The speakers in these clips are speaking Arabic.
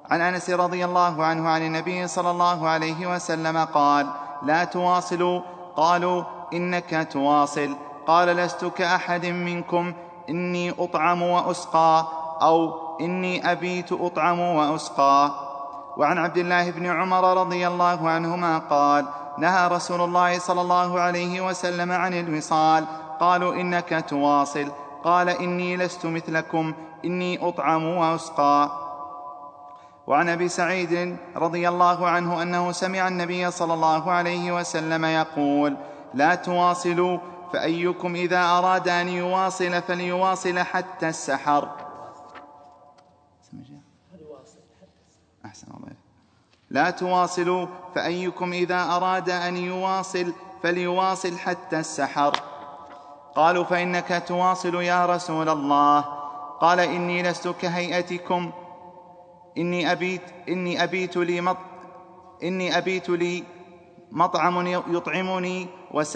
عن أنس رضي الله عنه عن النبي صلى الله عليه وسلم قال: لا تواصلوا. قالوا: إنك تواصل. قال: لست كأحد منكم، إني أطعم وأسقى، أو إني أبيت أطعم وأسقى. وعن عبد الله بن عمر رضي الله عنهما قال: نهى رسول الله صلى الله عليه وسلم عن الوصال. قالوا: إنك تواصل. قال: إني لست مثلكم، إني أطعم وأسقى. وعن أبي سعيد رضي الله عنه أنه سمع النبي صلى الله عليه وسلم يقول: لا تواصلوا، فأيكم إذا أراد أن يواصل فليواصل حتى السحر. لا تواصلوا، فأيكم إذا أراد أن يواصل فليواصل حتى السحر. قالوا: فإنك تواصل يا رسول الله. قال: إني لست كهيئتكم، إني أبيت لي مطعم يطعمني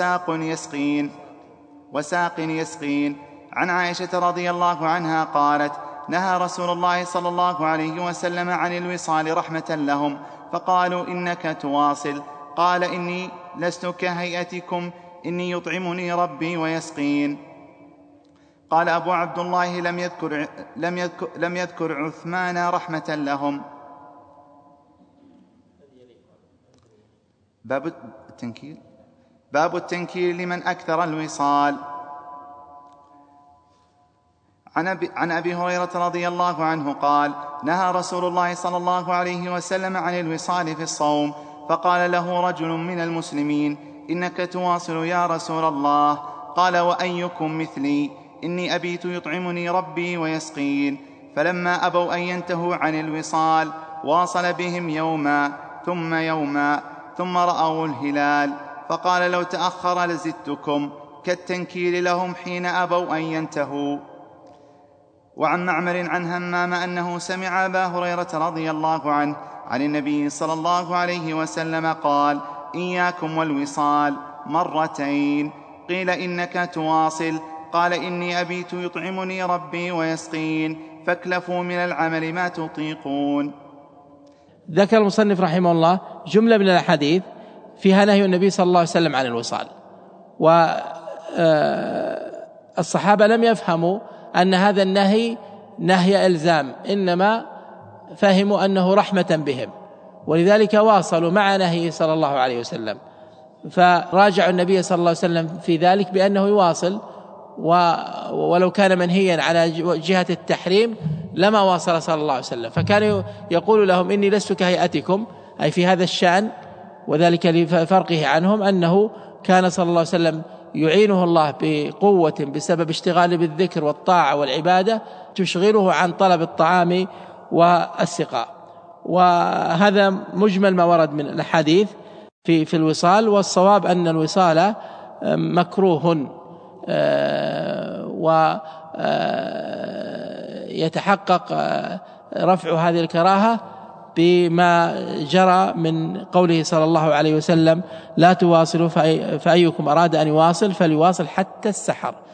وساق يسقين. عن عائشة رضي الله عنها قالت: نهى رسول الله صلى الله عليه وسلم عن الوصال رحمة لهم، فقالوا: إنك تواصل. قال: إني لست كهيئتكم، إني يطعمني ربي ويسقين. قال أبو عبد الله: لم يذكر عثمان رحمة لهم. باب التنكيل لمن أكثر الوصال. عن أبي هريرة رضي الله عنه قال: نهى رسول الله صلى الله عليه وسلم عن الوصال في الصوم، فقال له رجل من المسلمين: إنك تواصل يا رسول الله. قال: وأيكم مثلي؟ إني أبيت يطعمني ربي ويسقين. فلما أبوا أن ينتهوا عن الوصال واصل بهم يوما ثم يوما، ثم رأوا الهلال، فقال: لو تأخر لزدتكم، كالتنكيل لهم حين أبوا أن ينتهوا. وعن معمر عن همام أنه سمع أبا هريرة رضي الله عنه عن النبي صلى الله عليه وسلم قال: إياكم والوصال مرتين. قيل: إنك تواصل. قال: إني أبيت يطعمني ربي ويسقين، فاكلفوا من العمل ما تطيقون. ذكر المصنف رحمه الله جملة من الأحاديث فيها نهي النبي صلى الله عليه وسلم عن الوصال، والصحابة لم يفهموا أن هذا النهي نهي إلزام، إنما فهموا أنه رحمة بهم، ولذلك واصلوا مع نهيه صلى الله عليه وسلم، فراجعوا النبي صلى الله عليه وسلم في ذلك بأنه يواصل، ولو كان منهيا على جهة التحريم لما واصل صلى الله عليه وسلم. فكان يقول لهم: إني لست كهيئتكم، أي في هذا الشأن، وذلك لفرقه عنهم أنه كان صلى الله عليه وسلم يعينه الله بقوة بسبب اشتغاله بالذكر والطاعة والعبادة تشغله عن طلب الطعام والسقاء. وهذا مجمل ما ورد من الأحاديث في الوصال، والصواب أن الوصال مكروه، ويتحقق رفع هذه الكراهة بما جرى من قوله صلى الله عليه وسلم: لا تواصلوا، فأيكم أراد أن يواصل فليواصل حتى السحر.